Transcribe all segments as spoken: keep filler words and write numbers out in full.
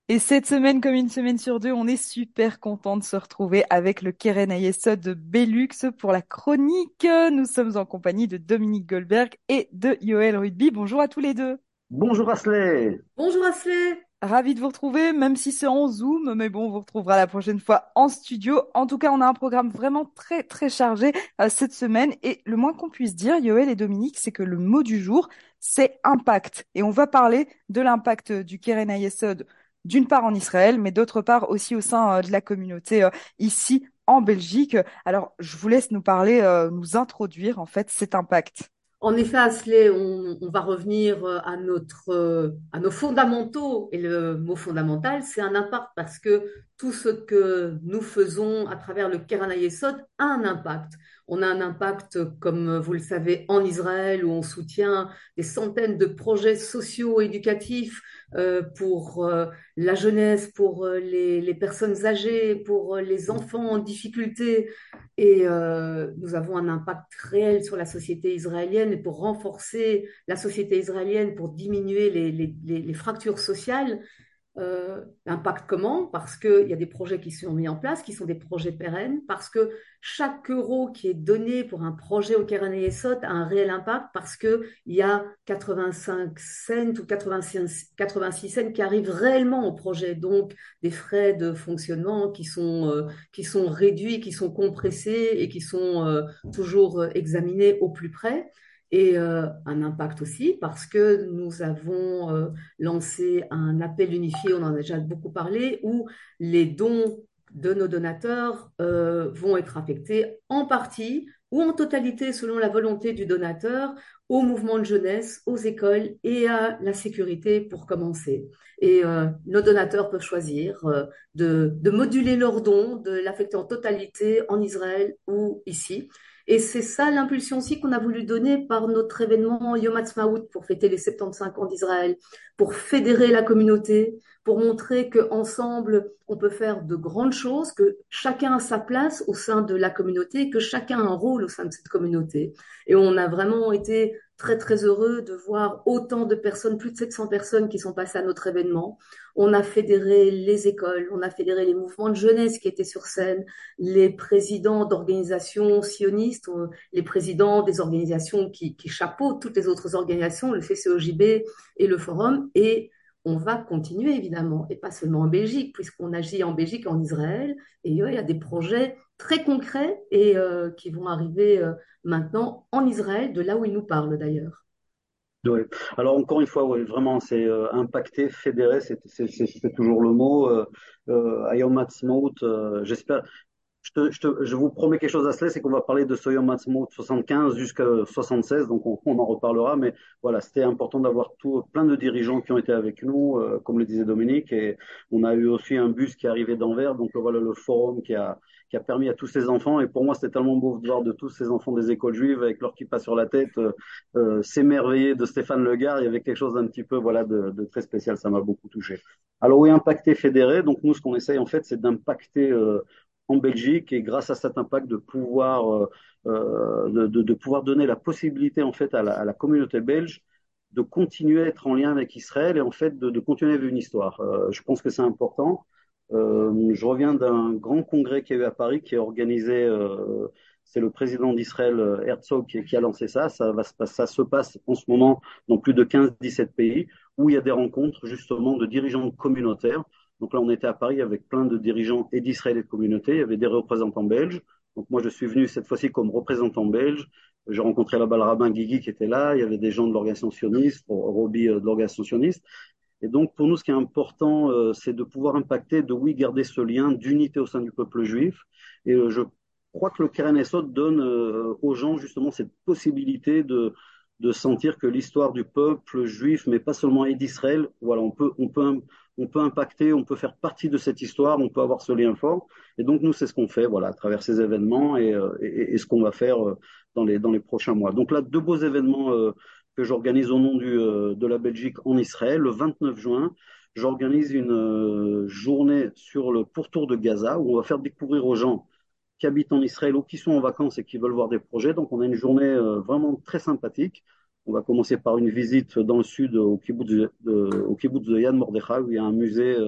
Et cette semaine, comme une semaine sur deux, on est super content de se retrouver avec le Keren Ayesod de Belux pour la chronique. Nous sommes en compagnie de Dominique Goldberg et de Yoël Rugby. Bonjour à tous les deux. Bonjour Asley. Bonjour Asley. Ravi de vous retrouver, même si c'est en Zoom, mais bon, on vous retrouvera la prochaine fois en studio. En tout cas, on a un programme vraiment très, très chargé euh, cette semaine. Et le moins qu'on puisse dire, Yoël et Dominique, c'est que le mot du jour, c'est impact. Et on va parler de l'impact du Keren Ayesod, d'une part en Israël, mais d'autre part aussi au sein euh, de la communauté euh, ici en Belgique. Alors, je vous laisse nous parler, euh, nous introduire en fait cet impact. En effet, Asley, on, on va revenir euh, à notre, euh, à nos fondamentaux. Et le mot fondamental, c'est un impact parce que tout ce que nous faisons à travers le Keren Hayesod a un impact. On a un impact, comme vous le savez, en Israël, où on soutient des centaines de projets sociaux éducatifs euh, pour euh, la jeunesse, pour euh, les, les personnes âgées, pour euh, les enfants en difficulté. Et euh, nous avons un impact réel sur la société israélienne et pour renforcer la société israélienne, pour diminuer les, les, les, les fractures sociales. Euh, l'impact comment? Parce qu'il y a des projets qui sont mis en place, qui sont des projets pérennes, parce que chaque euro qui est donné pour un projet au Keren Hayesod a un réel impact, parce qu'il y a quatre-vingt-cinq cents ou quatre-vingt-six, quatre-vingt-six cents qui arrivent réellement au projet, donc des frais de fonctionnement qui sont, euh, qui sont réduits, qui sont compressés et qui sont euh, toujours euh, examinés au plus près. Et euh, un impact aussi parce que nous avons euh, lancé un appel unifié, on en a déjà beaucoup parlé, où les dons de nos donateurs euh, vont être affectés en partie ou en totalité, selon la volonté du donateur, au mouvement de jeunesse, aux écoles et à la sécurité pour commencer. Et euh, nos donateurs peuvent choisir euh, de, de moduler leurs dons, de l'affecter en totalité en Israël ou ici. Et c'est ça l'impulsion aussi qu'on a voulu donner par notre événement Yom Ha'atzmaut pour fêter les soixante-quinze ans d'Israël, pour fédérer la communauté, pour montrer qu'ensemble, on peut faire de grandes choses, que chacun a sa place au sein de la communauté, que chacun a un rôle au sein de cette communauté. Et on a vraiment été très, très heureux de voir autant de personnes, plus de sept cents personnes qui sont passées à notre événement. On a fédéré les écoles, on a fédéré les mouvements de jeunesse qui étaient sur scène, les présidents d'organisations sionistes, euh, les présidents des organisations qui, qui chapeautent toutes les autres organisations, le C C O J B et le Forum. Et on va continuer évidemment, et pas seulement en Belgique, puisqu'on agit en Belgique et en Israël. Et euh, il y a des projets très concrets et euh, qui vont arriver euh, maintenant en Israël, de là où ils nous parlent d'ailleurs. Ouais. Alors encore une fois, ouais, vraiment, c'est euh, impacté, fédéré, c'est c'est- c'est- c'est toujours le mot. Euh, euh, à Yom Ha'atzmaut, euh, j'espère. Je, te- je, te- je vous promets quelque chose à cela, c'est qu'on va parler de ce Yom Ha'atzmaut soixante-quinze jusqu'à soixante-seize, donc on, on en reparlera. Mais voilà, c'était important d'avoir tout, plein de dirigeants qui ont été avec nous, euh, comme le disait Dominique, et on a eu aussi un bus qui est arrivé d'Anvers, donc euh, voilà le forum qui a, qui a permis à tous ces enfants. Et pour moi, c'était tellement beau de voir de tous ces enfants des écoles juives avec leur kippa sur la tête, euh, euh, s'émerveiller de Stéphane Le Gard. Il y avait quelque chose d'un petit peu voilà de, de très spécial. Ça m'a beaucoup touché. Alors oui, impacter fédéré. Donc nous, ce qu'on essaye en fait, c'est d'impacter euh, en Belgique et grâce à cet impact de pouvoir, euh, euh, de, de, de pouvoir donner la possibilité en fait à la, à la communauté belge de continuer à être en lien avec Israël et en fait de, de continuer à vivre une histoire. Euh, je pense que c'est important. Euh, je reviens d'un grand congrès qui a eu à Paris, qui est organisé, euh, c'est le président d'Israël, euh, Herzog, qui, qui a lancé ça. Ça, va se, passe- ça se passe en ce moment dans plus de quinze dix-sept pays, où il y a des rencontres justement de dirigeants communautaires. Donc là, on était à Paris avec plein de dirigeants et d'Israël et de communautés. Il y avait des représentants belges. Donc moi, je suis venu cette fois-ci comme représentant belge. J'ai rencontré là-bas le rabbin Guigui qui était là. Il y avait des gens de l'organisation sioniste, Roby euh, de l'organisation sioniste. Et donc, pour nous, ce qui est important, euh, c'est de pouvoir impacter, de oui, garder ce lien d'unité au sein du peuple juif. Et euh, je crois que le Keren Esod donne euh, aux gens justement cette possibilité de, de sentir que l'histoire du peuple juif, mais pas seulement et d'Israël, voilà, on peut, on peut, on peut impacter, on peut faire partie de cette histoire, on peut avoir ce lien fort. Et donc, nous, c'est ce qu'on fait, voilà, à travers ces événements et, euh, et, et ce qu'on va faire euh, dans les, dans les prochains mois. Donc là, deux beaux événements euh, que j'organise au nom du, euh, de la Belgique en Israël. Le vingt-neuf juin, j'organise une euh, journée sur le pourtour de Gaza où on va faire découvrir aux gens qui habitent en Israël ou qui sont en vacances et qui veulent voir des projets. Donc on a une journée euh, vraiment très sympathique. On va commencer par une visite dans le sud au kibbutz de, de, au kibbutz de Yann Mordechai où il y a un musée euh,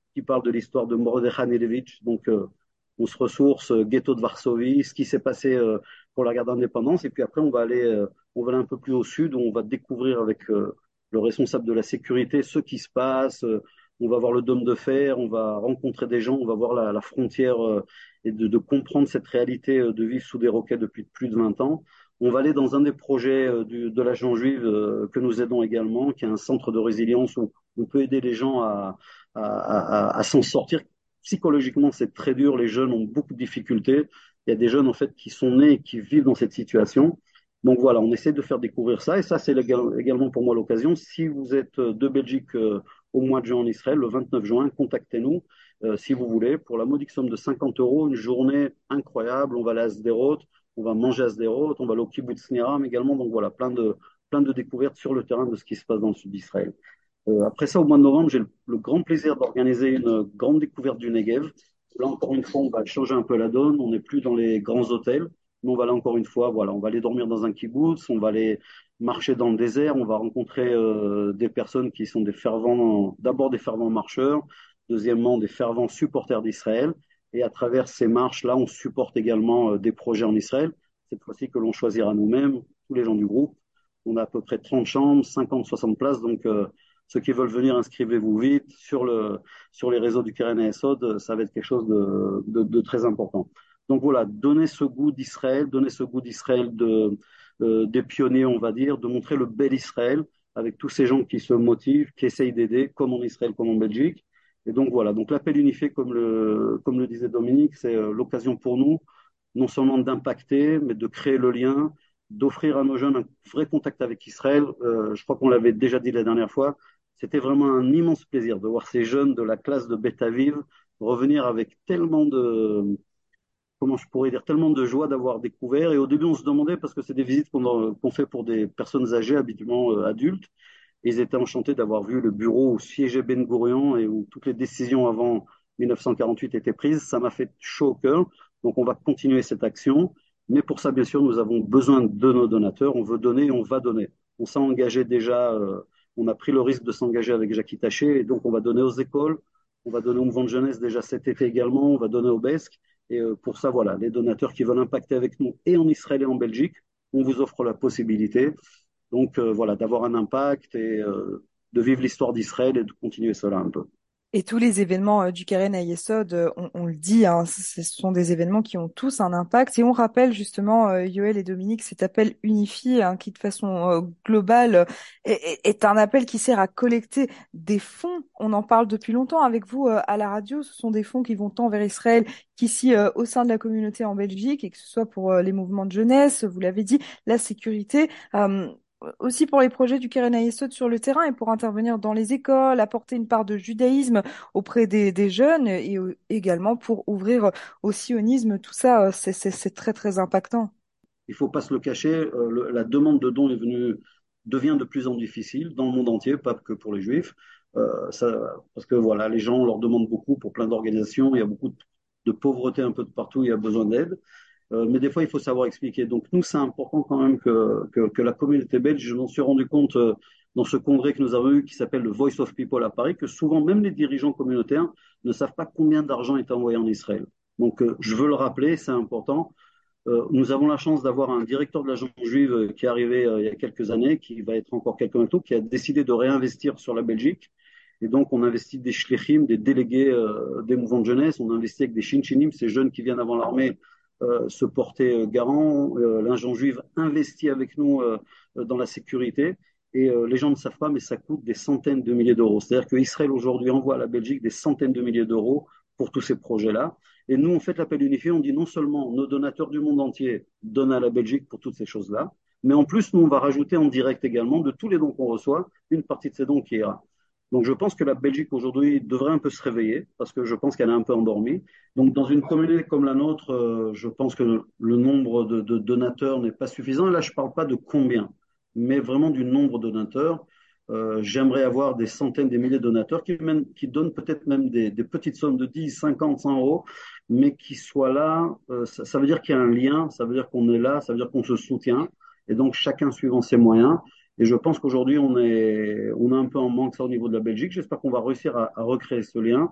qui parle de l'histoire de Mordechai Nedelevitch. Donc, euh, on se ressource, euh, ghetto de Varsovie, ce qui s'est passé euh, pour la guerre d'indépendance. Et puis après, on va aller, euh, on va aller un peu plus au sud, où on va découvrir avec euh, le responsable de la sécurité ce qui se passe. Euh, on va voir le dôme de fer, on va rencontrer des gens, on va voir la, la frontière euh, et de, de comprendre cette réalité euh, de vivre sous des roquettes depuis plus de vingt ans. On va aller dans un des projets euh, du, de l'agent juive euh, que nous aidons également, qui est un centre de résilience où on peut aider les gens à, à, à, à s'en sortir. Psychologiquement, c'est très dur. Les jeunes ont beaucoup de difficultés. Il y a des jeunes en fait qui sont nés et qui vivent dans cette situation. Donc voilà, on essaie de faire découvrir ça. Et ça, c'est également pour moi l'occasion. Si vous êtes de Belgique euh, au mois de juin en Israël, le vingt-neuf juin, contactez-nous euh, si vous voulez. Pour la modique somme de cinquante euros, une journée incroyable. On va aller à Sderot, on va manger à Sderot, on va aller au kibbutz Niram également. Donc voilà, plein de, plein de découvertes sur le terrain de ce qui se passe dans le sud d'Israël. Euh, après ça, au mois de novembre, j'ai le, le grand plaisir d'organiser une grande découverte du Negev. Là, encore une fois, on va changer un peu la donne. On n'est plus dans les grands hôtels. Mais on va là, encore une fois, voilà, on va aller dormir dans un kibbutz, on va aller marcher dans le désert, on va rencontrer euh, des personnes qui sont des fervents, d'abord des fervents marcheurs, deuxièmement des fervents supporters d'Israël. Et à travers ces marches-là, on supporte également euh, des projets en Israël, cette fois-ci que l'on choisira nous-mêmes, tous les gens du groupe. On a à peu près trente chambres, cinquante, soixante places, donc euh, ceux qui veulent venir, inscrivez-vous vite sur, le, sur les réseaux du Keren Esod, ça va être quelque chose de, de, de très important. Donc voilà, donner ce goût d'Israël, donner ce goût d'Israël de, euh, des pionniers, on va dire, de montrer le bel Israël avec tous ces gens qui se motivent, qui essayent d'aider, comme en Israël, comme en Belgique. Et donc voilà, donc l'appel unifié, comme le, comme le disait Dominique, c'est euh, l'occasion pour nous, non seulement d'impacter, mais de créer le lien, d'offrir à nos jeunes un vrai contact avec Israël. Euh, je crois qu'on l'avait déjà dit la dernière fois, c'était vraiment un immense plaisir de voir ces jeunes de la classe de Beth Aviv revenir avec tellement de, comment je pourrais dire, tellement de joie d'avoir découvert. Et au début, on se demandait, parce que c'est des visites qu'on qu'on fait pour des personnes âgées, habituellement euh, adultes, et ils étaient enchantés d'avoir vu le bureau où siégeait Ben Gurion et où toutes les décisions avant mille neuf cent quarante-huit étaient prises. Ça m'a fait chaud au cœur. Donc, on va continuer cette action. Mais pour ça, bien sûr, nous avons besoin de nos donateurs. On veut donner et on va donner. On s'est engagé déjà, euh, on a pris le risque de s'engager avec Jackie Taché. Et donc, on va donner aux écoles. On va donner au mouvement de jeunesse déjà cet été également. On va donner au B E S C. Et euh, pour ça, voilà, les donateurs qui veulent impacter avec nous et en Israël et en Belgique, on vous offre la possibilité. Donc euh, voilà, d'avoir un impact et euh, de vivre l'histoire d'Israël et de continuer cela un peu. Et tous les événements euh, du Keren Hayesod, euh, on, on le dit, hein, ce ce sont des événements qui ont tous un impact. Et on rappelle justement, euh, Yoël et Dominique, cet appel unifié, hein, qui de façon euh, globale euh, est, est- est un appel qui sert à collecter des fonds. On en parle depuis longtemps avec vous euh, à la radio. Ce sont des fonds qui vont tant vers Israël qu'ici euh, au sein de la communauté en Belgique, et que ce soit pour euh, les mouvements de jeunesse, vous l'avez dit, la sécurité. Euh, Aussi pour les projets du Keren Hayesod sur le terrain et pour intervenir dans les écoles, apporter une part de judaïsme auprès des, des jeunes et euh, également pour ouvrir au sionisme. Tout ça, euh, c'est, c'est, c'est très, très impactant. Il ne faut pas se le cacher, euh, le- la demande de dons est venue, devient de plus en plus difficile dans le monde entier, pas que pour les Juifs. Euh, ça, parce que voilà, les gens leur demandent beaucoup pour plein d'organisations. Il y a beaucoup de, de pauvreté un peu de partout. Il y a besoin d'aide. Euh, mais des fois, il faut savoir expliquer. Donc, nous, c'est important quand même que, que, que la communauté belge, je m'en suis rendu compte euh, dans ce congrès que nous avons eu qui s'appelle le Voice of People à Paris, que souvent, même les dirigeants communautaires ne savent pas combien d'argent est envoyé en Israël. Donc, euh, je veux le rappeler, c'est important. Euh, nous avons la chance d'avoir un directeur de l'agence juive euh, qui est arrivé euh, il y a quelques années, qui va être encore quelqu'un bientôt, qui a décidé de réinvestir sur la Belgique. Et donc, on investit des shlichim, des délégués euh, des mouvements de jeunesse. On investit avec des shinchinim, ces jeunes qui viennent avant l'armée euh, se porter euh, garant. Euh, L'agent juive investit avec nous euh, dans la sécurité. Et euh, les gens ne savent pas, mais ça coûte des centaines de milliers d'euros. C'est-à-dire qu'Israël aujourd'hui envoie à la Belgique des centaines de milliers d'euros pour tous ces projets-là. Et nous, on fait l'appel unifié, on dit non seulement nos donateurs du monde entier donnent à la Belgique pour toutes ces choses-là, mais en plus, nous, on va rajouter en direct également de tous les dons qu'on reçoit, une partie de ces dons qui ira. Donc, je pense que la Belgique aujourd'hui devrait un peu se réveiller parce que je pense qu'elle est un peu endormie. Donc, dans une communauté comme la nôtre, euh, je pense que le nombre de, de donateurs n'est pas suffisant. Et là, je ne parle pas de combien, mais vraiment du nombre de donateurs. Euh, j'aimerais avoir des centaines, des milliers de donateurs qui, même, qui donnent peut-être même des, des petites sommes de dix, cinquante, cent euros, mais qui soient là. Euh, ça, ça veut dire qu'il y a un lien, ça veut dire qu'on est là, ça veut dire qu'on se soutient. Et donc, chacun suivant ses moyens. Et je pense qu'aujourd'hui, on est, on est un peu en manque ça au niveau de la Belgique. J'espère qu'on va réussir à, à recréer ce lien.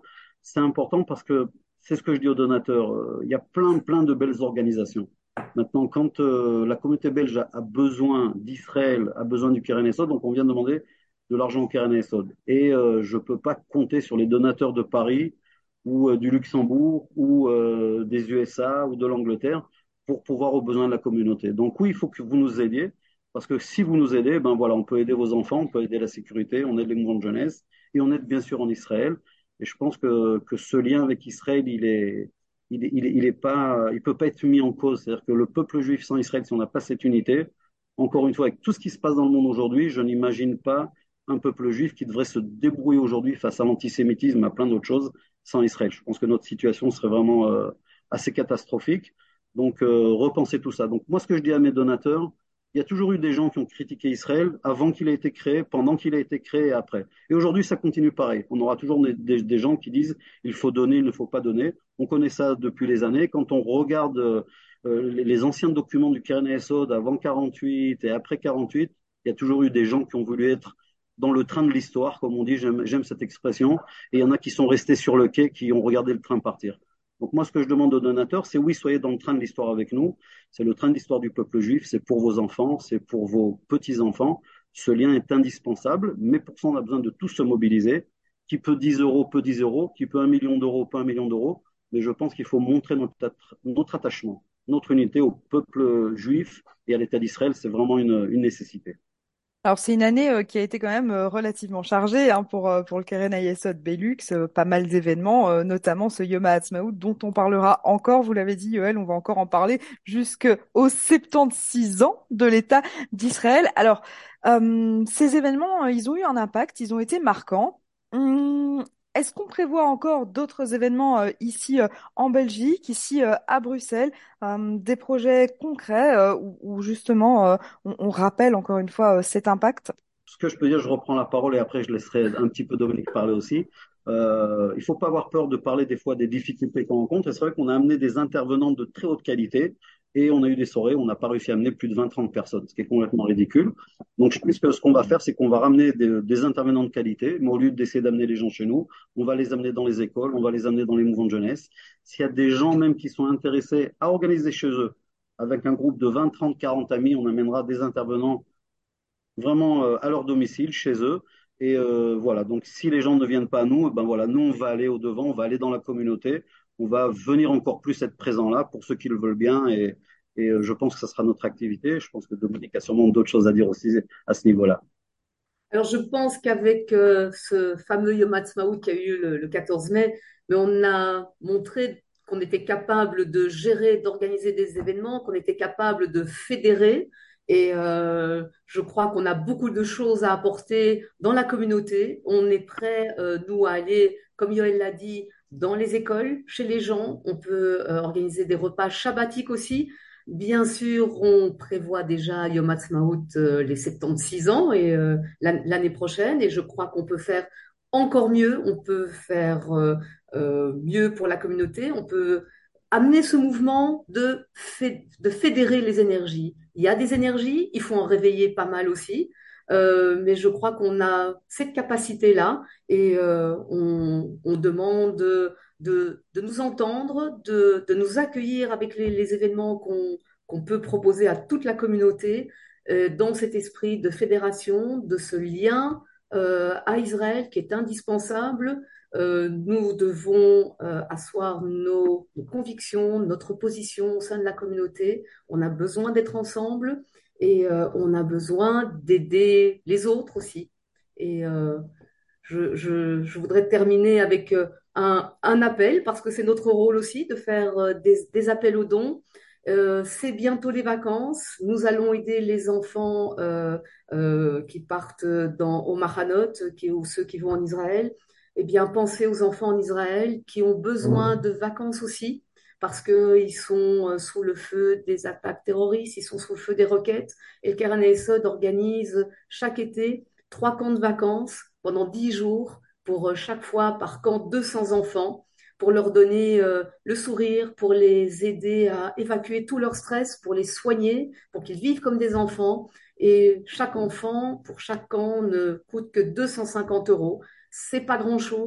c'est important parce que c'est ce que je dis aux donateurs. euh, Il y a plein, plein de belles organisations. Maintenant, quand euh, la communauté belge a, a besoin d'Israël, a besoin du Keren Esod, donc on vient demander de l'argent au Keren Esod. Et euh, je ne peux pas compter sur les donateurs de Paris ou euh, du Luxembourg ou euh, des U S A ou de l'Angleterre pour pouvoir aux besoins de la communauté. Donc oui, il faut que vous nous aidiez, parce que si vous nous aidez, ben voilà, on peut aider vos enfants, on peut aider la sécurité, on aide les mouvements de jeunesse et on aide bien sûr en Israël. Et je pense que, que ce lien avec Israël, il est, il est, il est, il est pas, il peut pas être mis en cause. C'est-à-dire que le peuple juif sans Israël, si on n'a pas cette unité, encore une fois, avec tout ce qui se passe dans le monde aujourd'hui, je n'imagine pas un peuple juif qui devrait se débrouiller aujourd'hui face à l'antisémitisme, à plein d'autres choses, sans Israël. Je pense que notre situation serait vraiment euh, assez catastrophique. Donc, euh, repensez tout ça. Donc, moi, ce que je dis à mes donateurs, il y a toujours eu des gens qui ont critiqué Israël avant qu'il ait été créé, pendant qu'il a été créé et après. Et aujourd'hui, ça continue pareil. On aura toujours des, des, des gens qui disent il faut donner, il ne faut pas donner. On connaît ça depuis les années. Quand on regarde euh, les, les anciens documents du Keren Esod avant quarante-huit et après quarante-huit, il y a toujours eu des gens qui ont voulu être dans le train de l'histoire, comme on dit, j'aime, j'aime cette expression, et il y en a qui sont restés sur le quai, qui ont regardé le train partir. Donc moi, ce que je demande aux donateurs, c'est oui, soyez dans le train de l'histoire avec nous. C'est le train de l'histoire du peuple juif, c'est pour vos enfants, c'est pour vos petits-enfants. Ce lien est indispensable, mais pour ça, on a besoin de tous se mobiliser. Qui peut dix euros, peut dix euros, qui peut un million d'euros, peut un million d'euros. Mais je pense qu'il faut montrer notre, notre attachement, notre unité au peuple juif et à l'État d'Israël. C'est vraiment une, une nécessité. Alors c'est une année euh, qui a été quand même euh, relativement chargée hein, pour euh, pour le Keren Hayesod Belux, euh, pas mal d'événements, euh, notamment ce Yom HaAtzmaut dont on parlera encore. Vous l'avez dit, Yoël, on va encore en parler jusqu'aux soixante-seize ans de l'État d'Israël. Alors euh, ces événements, euh, ils ont eu un impact, ils ont été marquants. Hum, est-ce qu'on prévoit encore d'autres événements euh, ici euh, en Belgique, ici euh, à Bruxelles, euh, des projets concrets euh, où, où justement euh, on, on rappelle encore une fois euh, cet impact. Ce que je peux dire, je reprends la parole et après je laisserai un petit peu Dominique parler aussi. Euh, il ne faut pas avoir peur de parler des fois des difficultés qu'on rencontre. Et c'est vrai qu'on a amené des intervenants de très haute qualité et on a eu des soirées où on n'a pas réussi à amener plus de vingt trente personnes, ce qui est complètement ridicule. Donc je pense que ce qu'on va faire, c'est qu'on va ramener des, des intervenants de qualité, mais au lieu d'essayer d'amener les gens chez nous, on va les amener dans les écoles, on va les amener dans les mouvements de jeunesse. S'il y a des gens même qui sont intéressés à organiser chez eux, avec un groupe de vingt, trente, quarante amis, on amènera des intervenants vraiment euh, à leur domicile, chez eux. Et euh, voilà, donc si les gens ne viennent pas à nous, ben voilà, nous on va aller au devant, on va aller dans la communauté, on va venir encore plus être présent là pour ceux qui le veulent bien. Et, et euh, je pense que ça sera notre activité. Je pense que Dominique a sûrement d'autres choses à dire aussi à ce niveau-là. Alors, je pense qu'avec euh, ce fameux Yom Ha'atzmaut qui a eu le, le quatorze mai, mais on a montré qu'on était capable de gérer, d'organiser des événements, qu'on était capable de fédérer. Et euh, je crois qu'on a beaucoup de choses à apporter dans la communauté. On est prêt, euh, nous, à aller, comme Yoël l'a dit, dans les écoles, chez les gens. On peut euh, organiser des repas shabbatiques aussi. Bien sûr, on prévoit déjà Yom Ha'atzmaut euh, les soixante-seize ans et euh, l'an- l'année prochaine, et je crois qu'on peut faire encore mieux. On peut faire euh, euh, mieux pour la communauté. On peut amener ce mouvement de, fé- de fédérer les énergies. Il y a des énergies, il faut en réveiller pas mal aussi, euh, mais je crois qu'on a cette capacité-là et euh, on, on demande de, de, de nous entendre, de, de nous accueillir avec les, les événements qu'on qu'on peut proposer à toute la communauté euh, dans cet esprit de fédération, de ce lien euh, à Israël qui est indispensable. Euh, nous devons euh, asseoir nos, nos convictions, notre position au sein de la communauté. On a besoin d'être ensemble et euh, on a besoin d'aider les autres aussi. Et euh, je, je, je voudrais terminer avec euh, un, un appel, parce que c'est notre rôle aussi de faire euh, des, des appels aux dons. Euh, c'est bientôt les vacances. Nous allons aider les enfants euh, euh, qui partent dans, au Mahanot, qui, ou ceux qui vont en Israël. Eh bien, pensez aux enfants en Israël qui ont besoin de vacances aussi, parce qu'ils sont euh, sous le feu des attaques terroristes, ils sont sous le feu des roquettes. Et le Keren Esod organise chaque été trois camps de vacances pendant dix jours pour euh, chaque fois par camp deux cents enfants pour leur donner euh, le sourire, pour les aider à évacuer tout leur stress, pour les soigner, pour qu'ils vivent comme des enfants. Et chaque enfant, pour chaque camp, ne coûte que deux cent cinquante euros. C'est pas grand-chose,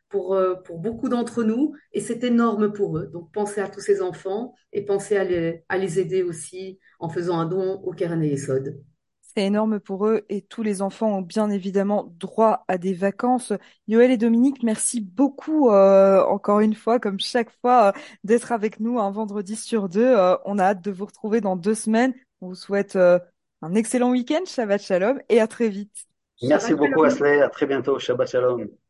pour, euh, pour beaucoup d'entre nous et c'est énorme pour eux. Donc pensez à tous ces enfants et pensez à les, à les aider aussi en faisant un don au Keren Hayesod. C'est énorme pour eux et tous les enfants ont bien évidemment droit à des vacances. Yoël et Dominique, merci beaucoup euh, encore une fois, comme chaque fois, euh, d'être avec nous un vendredi sur deux. Euh, on a hâte de vous retrouver dans deux semaines. On vous souhaite euh, un excellent week-end, Shabbat Shalom et à très vite. Merci Shabbat beaucoup, shalom. Asley. À très bientôt. Shabbat Shalom.